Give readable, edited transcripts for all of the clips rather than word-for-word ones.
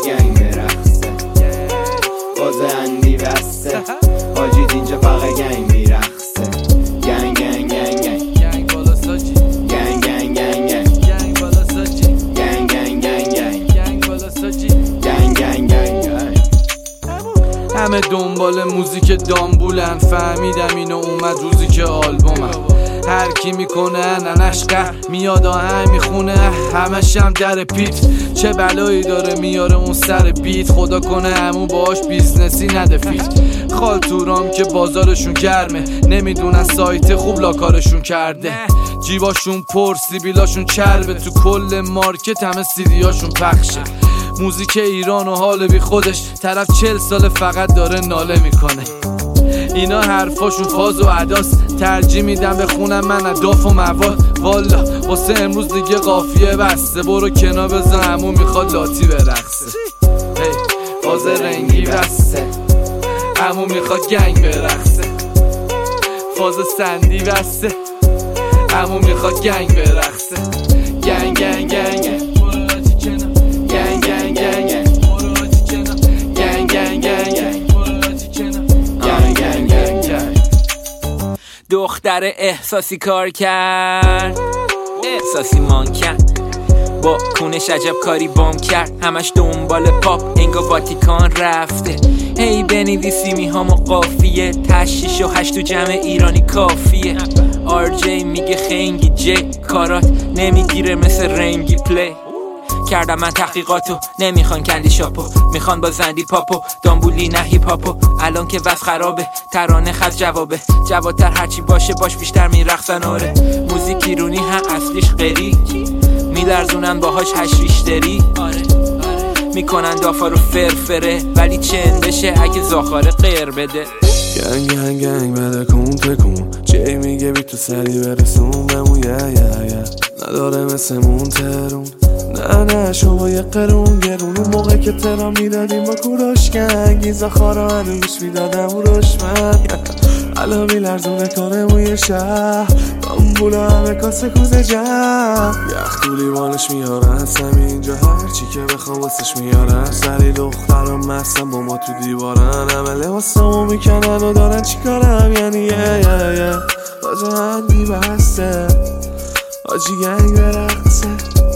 گنگ برقصه فاز اندی بسته حاجید اینجا فقط گنگ میرقصه گنگ گنگ گنگ گنگ گنگ بالا ساجی گنگ گنگ گنگ گنگ گنگ بالا ساجی گنگ گنگ گنگ گنگ گنگ بالا ساجی گنگ گنگ گنگ گنگ. همه دنبال موزیک دامبولن، فهمیدم اینو اومد روزی که آلبومم هر کی میکنه ننش قهر میاد آهنگ میخونه همش هم در پیت چه بلایی داره میاره اون سر بیت خدا کنه همون باش بیزنسی نده فیت خالتورام که بازارشون گرمه نمیدونن سایت خوب لاکارشون کرده جیباشون پر سیبیلاشون چربه تو کل مارکت همه سیدیاشون پخشه موزیک ایران و حال بی خودش طرف 40 سال فقط داره ناله میکنه اینا حرفاشون فاز و عداس ترجیح میدم بخونم من اداف و مواد والا واسه امروز دیگه قافیه بسته برو کنار بزن همون میخواد لاتی برقصه فاز رنگی بسته همون میخواد گنگ برقصه فاز سندی بسته همون میخواد گنگ برقصه گنگ گنگ گنگ دختر احساسی کار کرد احساسی مان کرد با کونش عجب کاری بام کرد همش دنبال پاپ انگا واتیکان رفته هی بنویسی میهام و قافیه تشیش و 8 تو جمع ایرانی کافیه RJ میگه خنگی جی کارات نمیگیره مثل رنگی پلی کردم من تحقیقاتو نمیخوان کندی شاپو میخوان با زندی پاپو دامبولی نه هیپ هاپو الان که وضع خرابه ترانه خز جوابه جوادتر هرچی باشه باش بیشتر میرقصن آره موزیک ایرونی هم اصلیش غری میلرزونن باهاش هشریشتری آره میکنن دافا رو فرفره ولی چند بشه اگه زاخاره غیر بده گنگ گنگ گنگ بده کن تکون جی میگه بی تو سری برسون بمون یه نداره مثل مون ترون نه شما یه قرون گرون اون موقع که ترا میدادیم با کوروش گنگ این زخارا هنوش میدادم و روشمن الان میلرزونه کنه موی شهر دامبولا همه کاسه کوزه جمع یخ تو لیوانش میارن سمی اینجا هرچی که بخوام واسش میارن سری دخترم مستم با ما تو دیوارن همه لباسامو میکنن و دارن چی کارم یعنی یه بازه هندی بسته آجی گنگ برقصه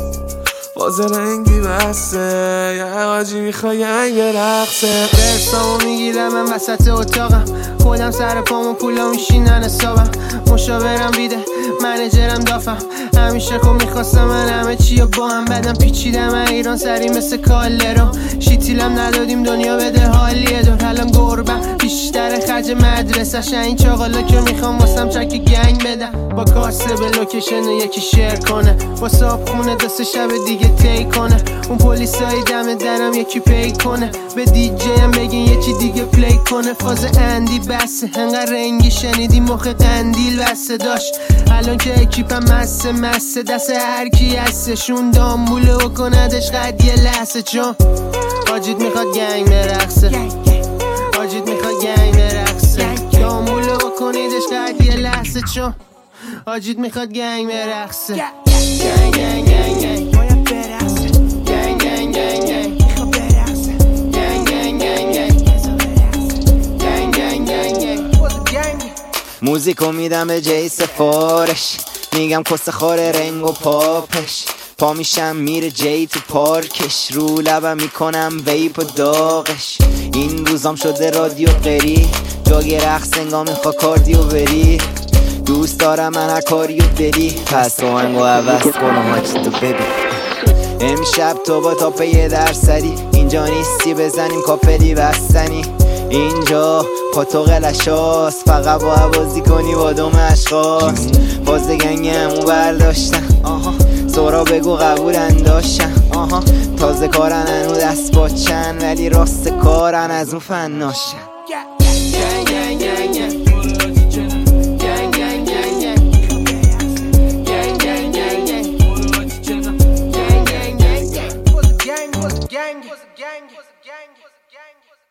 باز رنگی بسته یه آجی میخوای گنگ برقصه برسامو میگیرم من وسط اتاقم خودم سر پامو پولا میشینن حسابم مشاورم بیده منیجرم دافم همیشه خب میخواستم من همه چی با هم بدم پیچیدم من ایران سری مثل کالرو شیتیلم ندادیم دنیا بده حالیه دور الان گربم بیشتر خرج مدرسه این چاقالا که میخوام واسم چک گنگ بدم با کاسه به لوکیشن یکی شیر کنه با صاحب خونه دست شب دیگه تی کنه اون پلیسای دم درم یکی پی کنه به دیجی هم بگین یه چی دیگه پلی کنه فاز اندی بسه انقدر رنگی شنیدی مخ قندیل بسه داشت الان که اکیپم مسه دست هر کی هستشون دامبوله و کندش قد یه لحظه چون حاجید میخواد گنگ برقصه حاجید میخواد گنگ برقصه دامبوله و کنیدش قد یه لحظه چون حاجید میخواد گنگ برقصه گنگ گنگ گنگ گنگ باید برقصه گنگ گنگ گنگ گنگ میخواد برقصه گنگ گنگ گنگ گنگ گنگ گنگ گنگ گنگ موزیکو میدم به جی سفارش میگم کس خاره رنگ و پاپش پا میشم میره جی تو پارکش رو لبم میکنم ویپ و داغش این روزام شده رادیو قری جاگ رقص انگاه میخوا کاردیو بری دوست دارم من هر کاریو بری پس روانگو عوض کنم هاچی تو ببین امشب تو با تاپ 1% اینجا نیستی بزنیم کاپلی بستنی اینجا پاتو قلشاست فقط با عوازی کنی با دوم اشخاص باز گنگ همو برداشتن سورا بگو قبول انداشتن تازه کارن هنو دست باچن ولی راست کارن از اون فناشن gang.